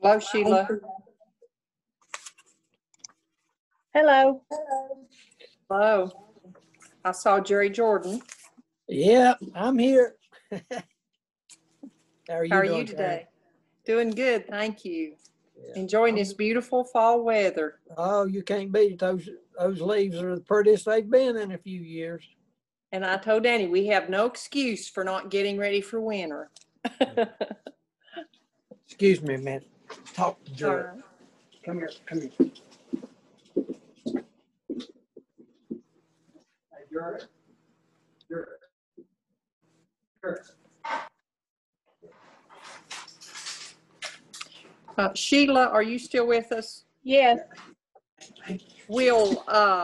Hello, Sheila. Hello. Hello. I saw Jerry Jordan. Yeah, I'm here. How are How you are you doing today? Doing good, thank you. Yeah. Enjoying this beautiful fall weather. Oh, you can't beat it. Those leaves are the prettiest they've been in a few years. And I told Danny, we have no excuse for not getting ready for winter. Excuse me a minute. Talk to All Jerry. right. Come here. Hey, Jerry. Sheila, are you still with us? Yes. Will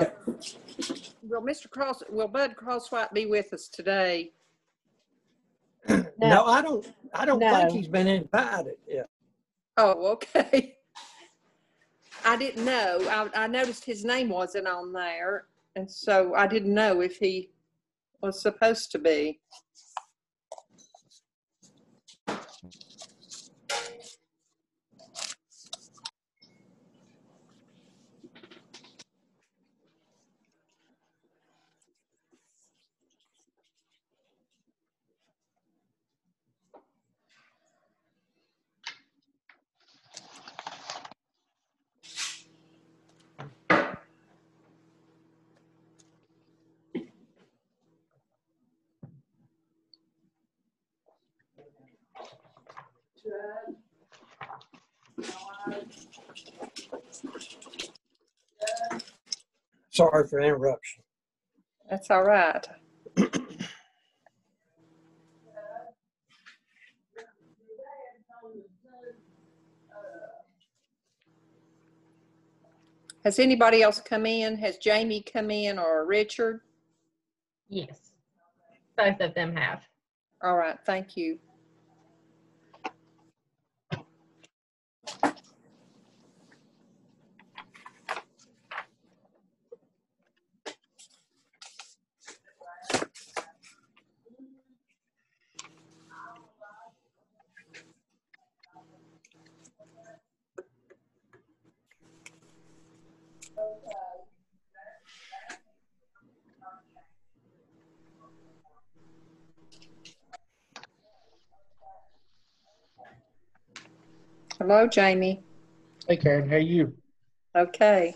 Bud Crosswhite be with us today? No, I don't No. think he's been invited. Yeah. Oh, okay. I didn't know. I noticed his name wasn't on there, and so I didn't know if he was supposed to be. Sorry for the interruption. That's all right. Has anybody else come in? Has Jamie come in or Richard? Yes. Both of them have. All right, thank you. Hello, Jamie. Hey, Karen, how are you? Okay.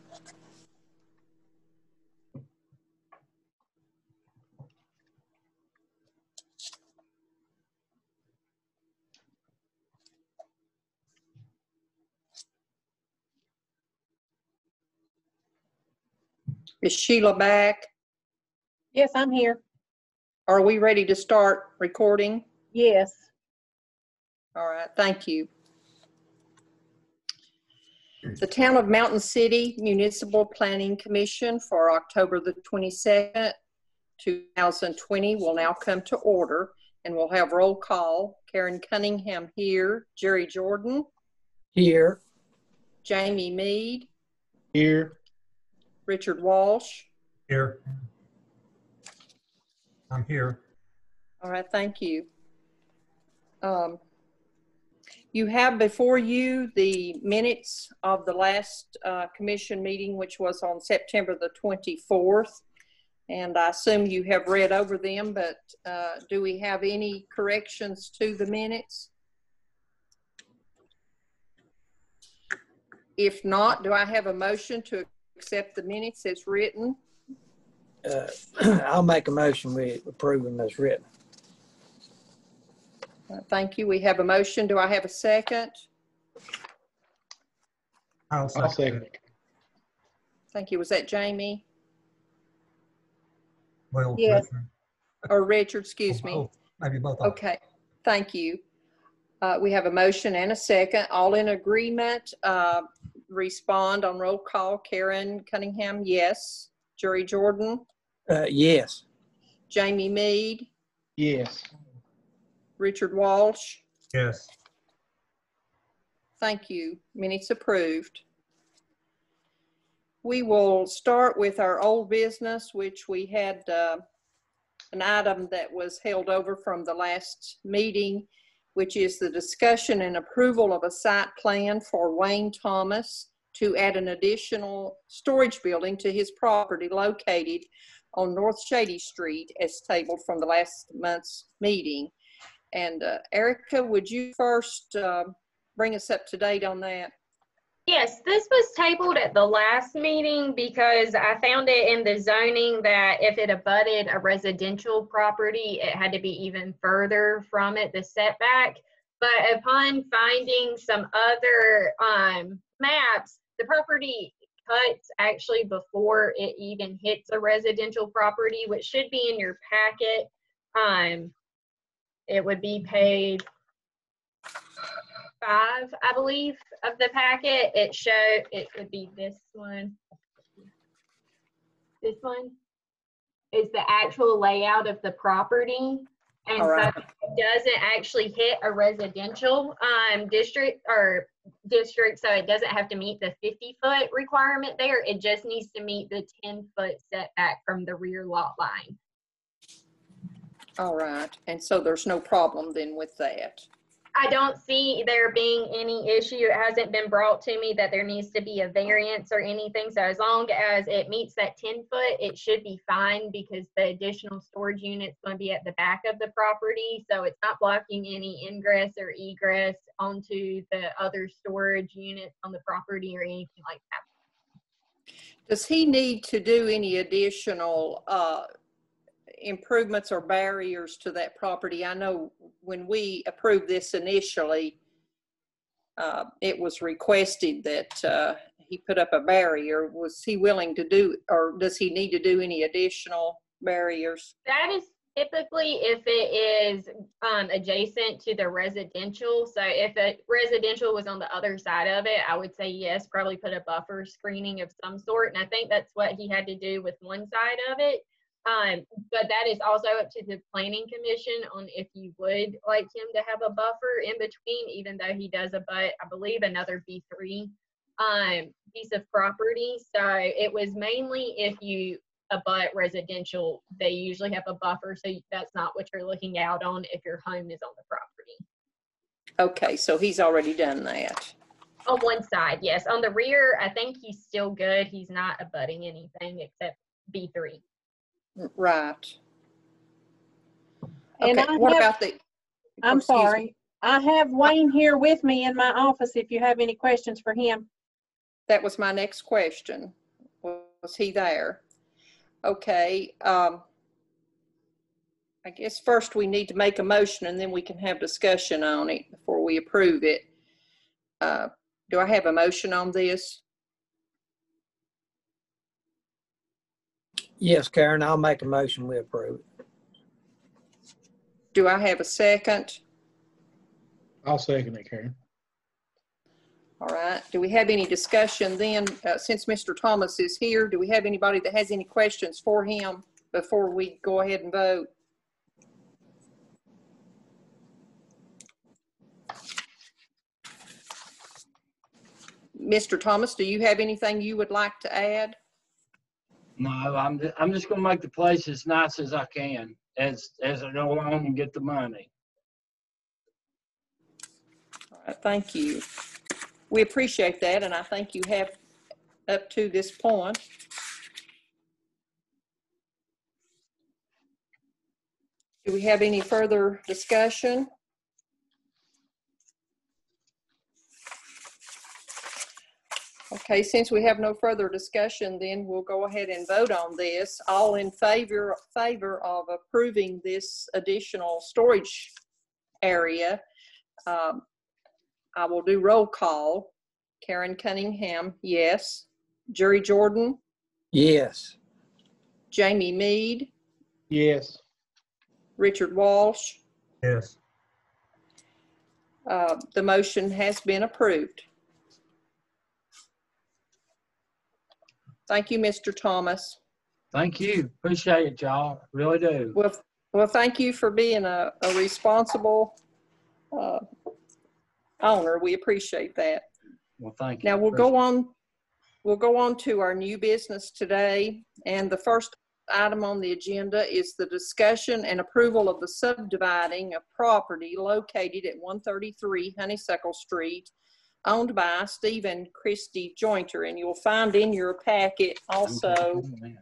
Is Sheila back? Yes, I'm here. Are we ready to start recording? Yes. All right, thank you. The Town of Mountain City Municipal Planning Commission for October the 22nd, 2020 will now come to order, and we'll have roll call. Karen Cunningham here, Jerry Jordan, Here. Jamie Mead, Here. Richard Walsh. Here. I'm here. All right, thank you. You have before you the minutes of the last commission meeting, which was on September the 24th. And I assume you have read over them, but do we have any corrections to the minutes? If not, do I have a motion to accept the minutes as written? I'll make a motion we approve them as written. Thank you. We have a motion. Do I have a second? I'll second. Thank you. Was that Jamie? Well, Yes. Richard. Or Richard, excuse me. Both. Maybe both. of them. Okay, thank you. We have a motion and a second. All in agreement, respond on roll call. Karen Cunningham, yes. Jerry Jordan, Yes. Jamie Mead, Yes. Richard Walsh. Yes. Thank you. Minutes approved. We will start with our old business, which we had an item that was held over from the last meeting, which is the discussion and approval of a site plan for Wayne Thomas to add an additional storage building to his property located on North Shady Street as tabled from the last month's meeting. And Erica, would you first bring us up to date on that? Yes, this was tabled at the last meeting because I found it in the zoning that if it abutted a residential property, it had to be even further from it, the setback. But upon finding some other maps, the property cuts actually before it even hits a residential property, which should be in your packet. It would be page 5, I believe, of the packet. It would be this one. This one is the actual layout of the property. And All right. so it doesn't actually hit a residential district, so it doesn't have to meet the 50-foot requirement there. It just needs to meet the 10-foot setback from the rear lot line. All right, and so there's no problem then with that? I don't see there being any issue. It hasn't been brought to me that there needs to be a variance or anything. So as long as it meets that 10-foot, it should be fine because the additional storage unit's going to be at the back of the property. So it's not blocking any ingress or egress onto the other storage units on the property or anything like that. Does he need to do any additional improvements or barriers to that property? I know when we approved this initially, it was requested that he put up a barrier. Was he willing to do, or does he need to do any additional barriers? That is typically if it is adjacent to the residential. So if a residential was on the other side of it, I would say yes, probably put a buffer screening of some sort. And I think that's what he had to do with one side of it. But that is also up to the planning commission on if you would like him to have a buffer in between, even though he does abut, I believe, another B3 piece of property. So it was mainly if you abut residential, they usually have a buffer. So that's not what you're looking out on if your home is on the property. Okay, so he's already done that. On one side, yes. On the rear, I think he's still good. He's not abutting anything except B3. Right. And Okay, what about the? I'm excuse me. sorry. I have Wayne here with me in my office if you have any questions for him. That was my next question. Was he there? Okay. I guess first we need to make a motion and then we can have discussion on it before we approve it. Do I have a motion on this? Yes, Karen, I'll make a motion, we approve it. Do I have a second? I'll second it, Karen. All right. Do we have any discussion then? Since Mr. Thomas is here, do we have anybody that has any questions for him before we go ahead and vote? Mr. Thomas, do you have anything you would like to add? No, I'm just gonna make the place as nice as I can as I go along and get the money. All right, thank you. We appreciate that, and I think you have up to this point. Do we have any further discussion? Okay, since we have no further discussion, then we'll go ahead and vote on this. All in favor of approving this additional storage area, I will do roll call. Karen Cunningham, yes. Jerry Jordan, Yes. Jamie Mead, Yes. Richard Walsh. Yes. The motion has been approved. Thank you, Mr. Thomas. Thank you. Appreciate it, y'all. Really do. Well, thank you for being a responsible owner. We appreciate that. Well, thank you. Now we'll go on to our new business today. And the first item on the agenda is the discussion and approval of the subdividing of property located at 133 Honeysuckle Street, owned by Steve and Christy Jointer. And you'll find in your packet also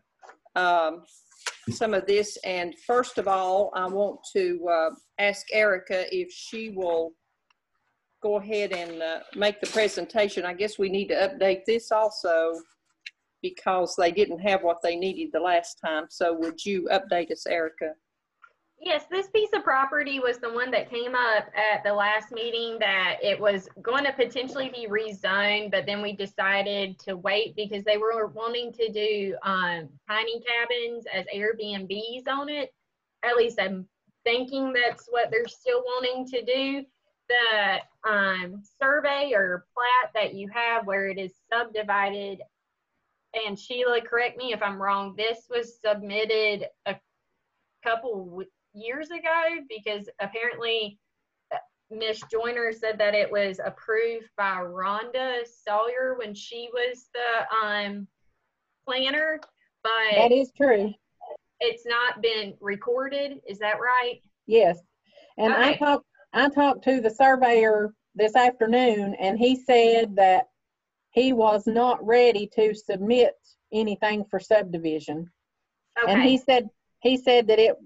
some of this. And first of all, I want to ask Erica if she will go ahead and make the presentation. I guess we need to update this also because they didn't have what they needed the last time. So would you update us, Erica? Yes, this piece of property was the one that came up at the last meeting that it was going to potentially be rezoned, but then we decided to wait because they were wanting to do tiny cabins as Airbnbs on it. At least I'm thinking that's what they're still wanting to do. The survey or plat that you have where it is subdivided, and Sheila, correct me if I'm wrong, this was submitted a couple years ago because apparently Miss Joyner said that it was approved by Rhonda Sawyer when she was the planner, but That is true. it's not been recorded. Is that right? Yes. And Okay. I talked to the surveyor this afternoon, and he said that he was not ready to submit anything for subdivision. Okay. And he said that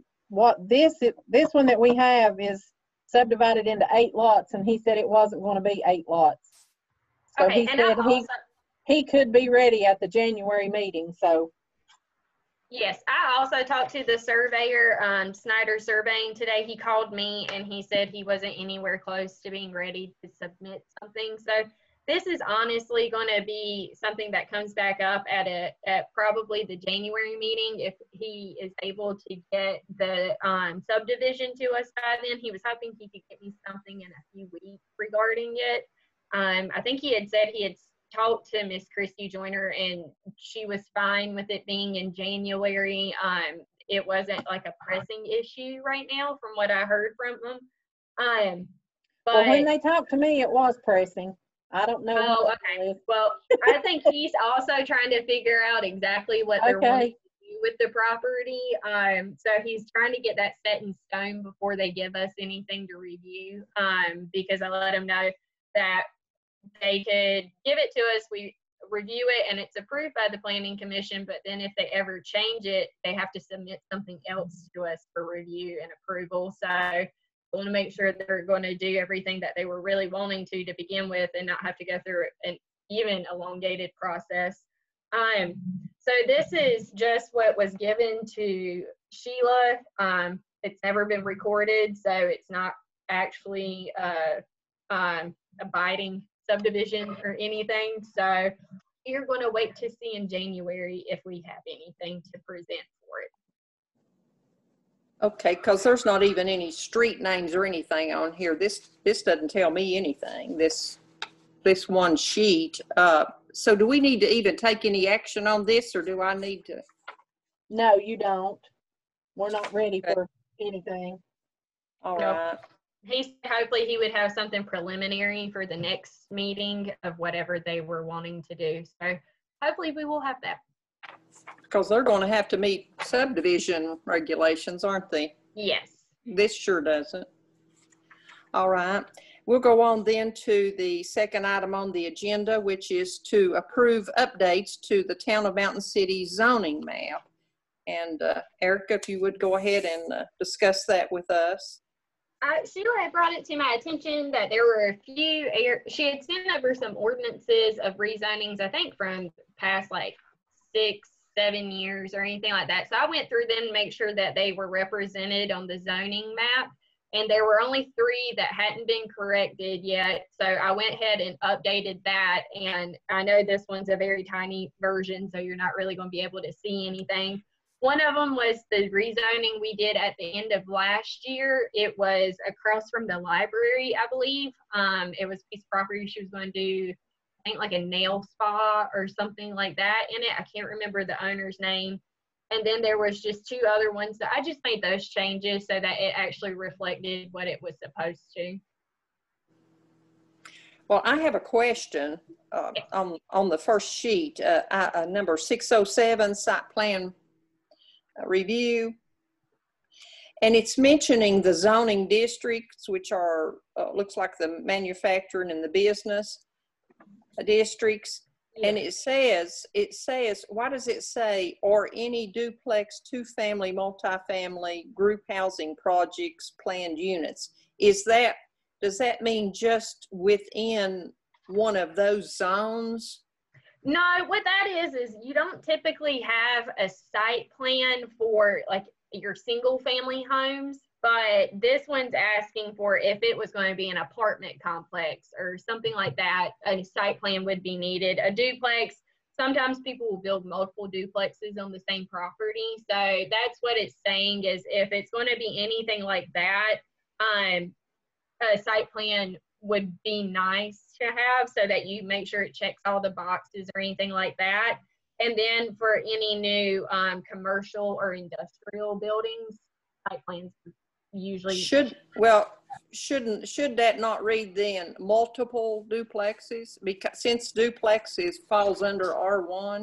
this one that we have is subdivided into 8 lots, and he said it wasn't going to be 8 lots. So Okay, he and said I he could be ready at the January meeting. So yes, I also talked to the surveyor, Snyder Surveying today. He called me and he said he wasn't anywhere close to being ready to submit something. So this is honestly going to be something that comes back up at probably the January meeting if he is able to get the subdivision to us by then. He was hoping he could get me something in a few weeks regarding it. I think he had said he had talked to Miss Christy Joyner and she was fine with it being in January. It wasn't like a pressing issue right now from what I heard from them. But well, when they talked to me, it was pressing. I don't know. oh, what okay. it is. Well, I think he's also trying to figure out exactly what they're wanting to do with the property. So he's trying to get that set in stone before they give us anything to review. Because I let him know that they could give it to us, we review it, and it's approved by the Planning Commission, but then if they ever change it, they have to submit something else to us for review and approval. So I want to make sure they're going to do everything that they were really wanting to begin with and not have to go through an even elongated process. So this is just what was given to Sheila. It's never been recorded, so it's not actually a binding subdivision or anything. So you're going to wait to see in January if we have anything to present for it. Okay, because there's not even any street names or anything on here. This doesn't tell me anything, this one sheet. So do we need to even take any action on this, or do I need to? No, you don't. We're not ready for anything. All Nope. right. He said hopefully he would have something preliminary for the next meeting of whatever they were wanting to do. So hopefully we will have that. Because they're going to have to meet subdivision regulations, aren't they? Yes. This sure doesn't. All right. We'll go on then to the second item on the agenda, which is to approve updates to the Town of Mountain City zoning map. And Erica, if you would go ahead and discuss that with us. Sheila had brought it to my attention that there were a few, she had sent over some ordinances of rezonings, I think from past like 6-7 years or anything like that. So I went through them to make sure that they were represented on the zoning map. And there were only 3 that hadn't been corrected yet. So I went ahead and updated that. And I know this one's a very tiny version, so you're not really going to be able to see anything. One of them was the rezoning we did at the end of last year. It was across from the library, I believe. It was a piece of property she was going to do, I think like a nail spa or something like that in it. I can't remember the owner's name. And then there was just 2 other ones that I just made those changes so that it actually reflected what it was supposed to. Well, I have a question on the first sheet, number 607, site plan review. And it's mentioning the zoning districts, which are, looks like the manufacturing and the business districts. And it says, why does it say, or any duplex, two-family, multifamily, group housing projects, planned units? Does that mean just within one of those zones? No, what that is you don't typically have a site plan for like your single family homes, but this one's asking for if it was going to be an apartment complex or something like that, a site plan would be needed. A duplex, sometimes people will build multiple duplexes on the same property. So that's what it's saying, is if it's going to be anything like that, a site plan would be nice to have so that you make sure it checks all the boxes or anything like that. And then for any new commercial or industrial buildings, site plans usually should that not read then multiple duplexes, because since duplexes falls under R1?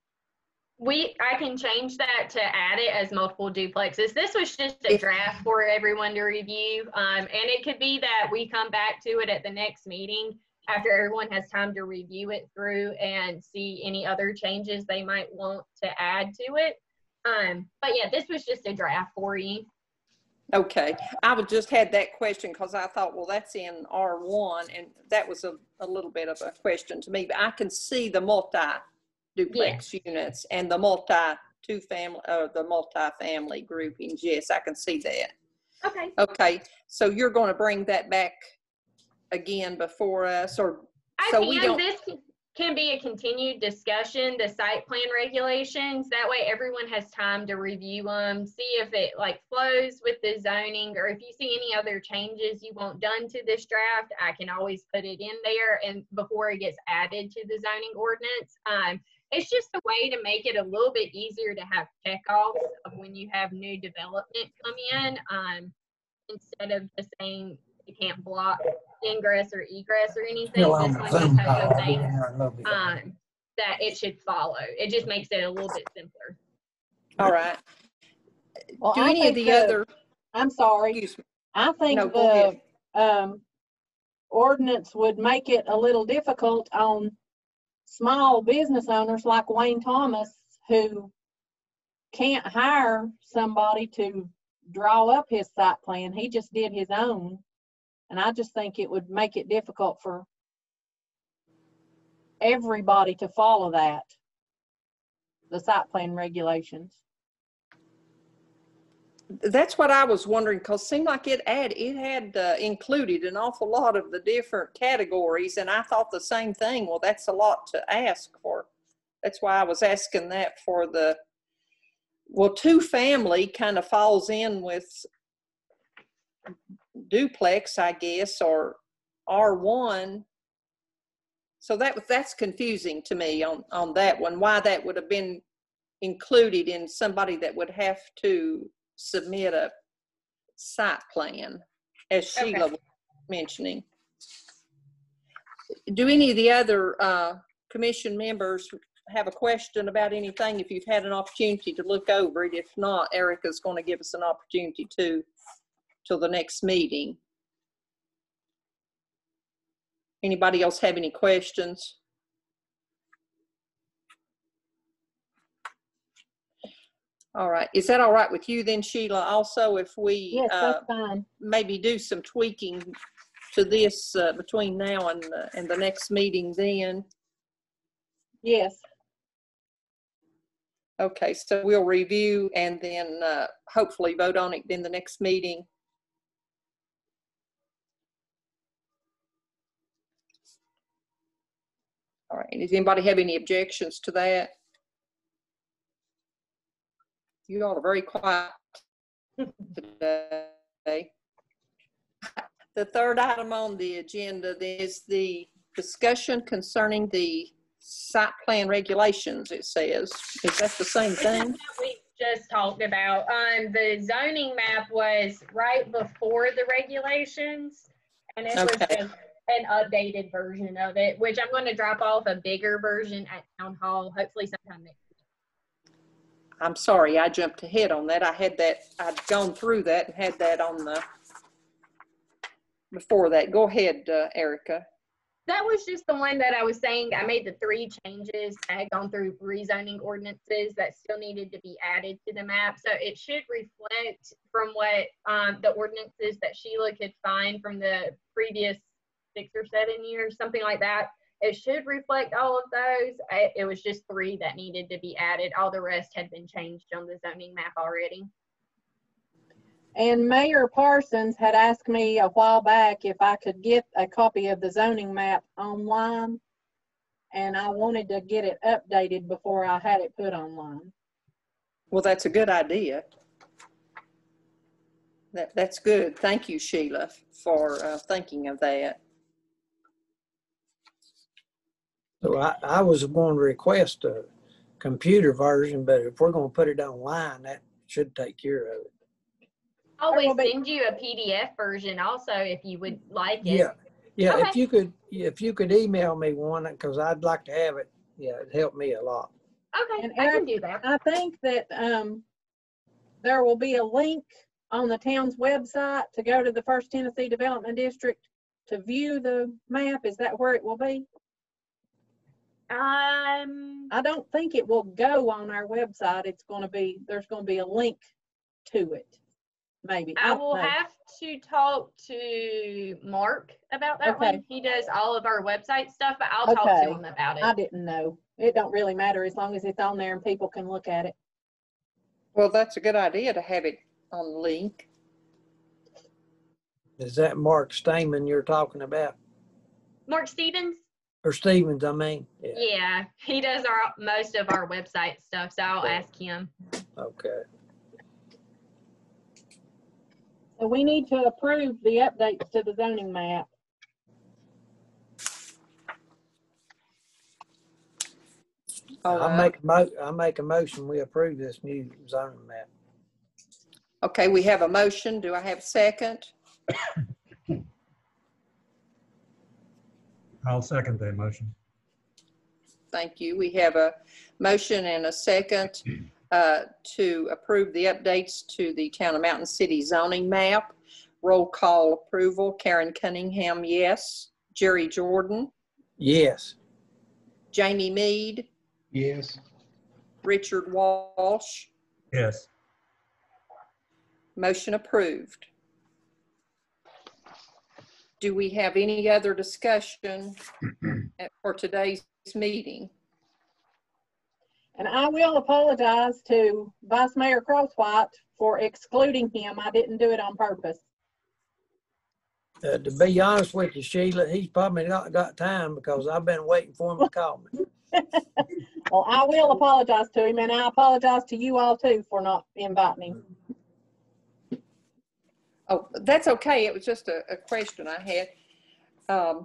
I can change that to add it as multiple duplexes. This was just a draft for everyone to review. And it could be that we come back to it at the next meeting after everyone has time to review it through and see any other changes they might want to add to it. But yeah, this was just a draft for you. Okay, I would just had that question because I thought, well, that's in R1, and that was a little bit of a question to me, but I can see the multi-duplex units and the the multi-family groupings. Yes, I can see that. Okay. Okay, so you're going to bring that back again before us, or so we don't? This can be a continued discussion, the site plan regulations. That way everyone has time to review them, see if it like flows with the zoning, or if you see any other changes you want done to this draft, I can always put it in there and before it gets added to the zoning ordinance. It's just a way to make it a little bit easier to have checkoffs of when you have new development come in, instead of just saying you can't block ingress or egress or anything. This one just has some things that it should follow. It just makes it a little bit simpler. All right. Well, Do any of the other? I'm sorry. Excuse me. I think No, go the ordinance would make it a little difficult on small business owners like Wayne Thomas, who can't hire somebody to draw up his site plan. He just did his own. And I just think it would make it difficult for everybody to follow that, the site plan regulations. That's what I was wondering, because it seemed like it had included an awful lot of the different categories, and I thought the same thing. Well, that's a lot to ask for. That's why I was asking that for two family kind of falls in with duplex, I guess, or R1. So that's confusing to me on that one, why that would have been included in somebody that would have to submit a site plan, as Sheila was mentioning. Do any of the other commission members have a question about anything? If you've had an opportunity to look over it, if not, Erica's going to give us an opportunity till the next meeting. Anybody else have any questions? All right. Is that all right with you then, Sheila? Also, if we Yes, that's fine. maybe do some tweaking to this between now and the next meeting then? Yes. Okay, so we'll review and then hopefully vote on it in the next meeting. All right, does anybody have any objections to that? You all are very quiet today. The third item on the agenda is the discussion concerning the site plan regulations, it says. Is that the same thing? We just talked about. The zoning map was right before the regulations, and it was just an updated version of it, which I'm going to drop off a bigger version at Town Hall, hopefully sometime next week. I'm sorry, I jumped ahead on that. I had that, I'd gone through that and had that on the, before that. Go ahead, Erica. That was just the one that I was saying. I made the 3 changes. I had gone through rezoning ordinances that still needed to be added to the map. So it should reflect from what the ordinances that Sheila could find from the previous 6 or 7 years, something like that. It should reflect all of those. It was just 3 that needed to be added. All the rest had been changed on the zoning map already. And Mayor Parsons had asked me a while back if I could get a copy of the zoning map online, and I wanted to get it updated before I had it put online. Well, that's a good idea. That's good. Thank you, Sheila, for thinking of that. So I was going to request a computer version, but if we're going to put it online, that should take care of it. I'll always send you a PDF version also if you would like it. Yeah. Okay. If you could email me one, because I'd like to have it. Yeah, it'd help me a lot. Okay, And I Eric, can do that. I think that there will be a link on the town's website to go to the First Tennessee Development District to view the map. Is that where it will be? I don't think it will go on our website. It's going to be, there's going to be a link to it. Maybe. I will have to talk to Mark about that one. He does all of our website stuff, but I'll talk to him about it. I didn't know. It don't really matter as long as it's on there and people can look at it. Well, that's a good idea to have it on the link. Is that Mark Stamen you're talking about? Mark Stevens? Or Stevens, I mean. Yeah, he does most of our website stuff, so I'll ask him. Okay. So we need to approve the updates to the zoning map. I'll make a motion. We approve this new zoning map. Okay, we have a motion. Do I have a second? I'll second that motion. Thank you. We have a motion and a second to approve the updates to the Town of Mountain City zoning map. Roll call approval. Karen Cunningham, yes. Jerry Jordan. Yes. Jamie Mead. Yes. Richard Walsh. Yes. Motion approved. Do we have any other discussion for today's meeting? And I will apologize to Vice Mayor Crosswhite for excluding him. I didn't do it on purpose. To be honest with you, Sheila, he's probably not got time because I've been waiting for him to call me. Well, I will apologize to him, and I apologize to you all too for not inviting him. Oh, that's okay. It was just a question I had.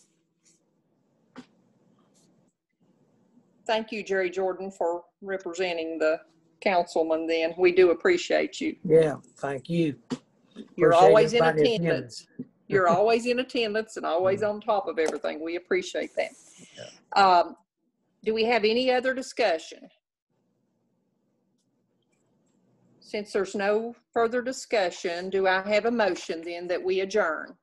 Thank you, Jerry Jordan, for representing the councilman then. We do appreciate you. Yeah, thank you. You're Appreciate always in everybody's attendance. You're always in attendance and always on top of everything. We appreciate that. Do we have any other discussion? Since there's no further discussion, do I have a motion then that we adjourn?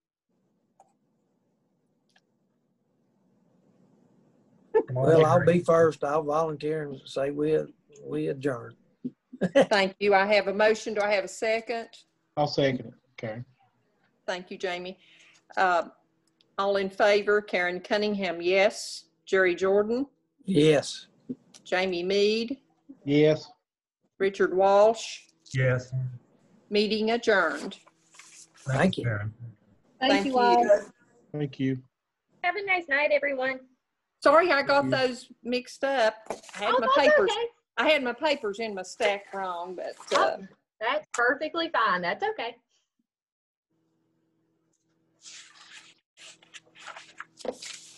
Well, I'll be first. I'll volunteer and say we adjourn. Thank you. I have a motion. Do I have a second? I'll second it, Karen. Thank you, Jamie. All in favor, Karen Cunningham, yes. Jerry Jordan? Yes. Jamie Mead? Yes. Richard Walsh? Yes. Meeting adjourned. Thank you. Karen. Thank you all. Thank you. Have a nice night, everyone. Sorry, I got those mixed up. I had my that's papers. okay. I had my papers in my stack wrong, but That's perfectly fine. That's okay.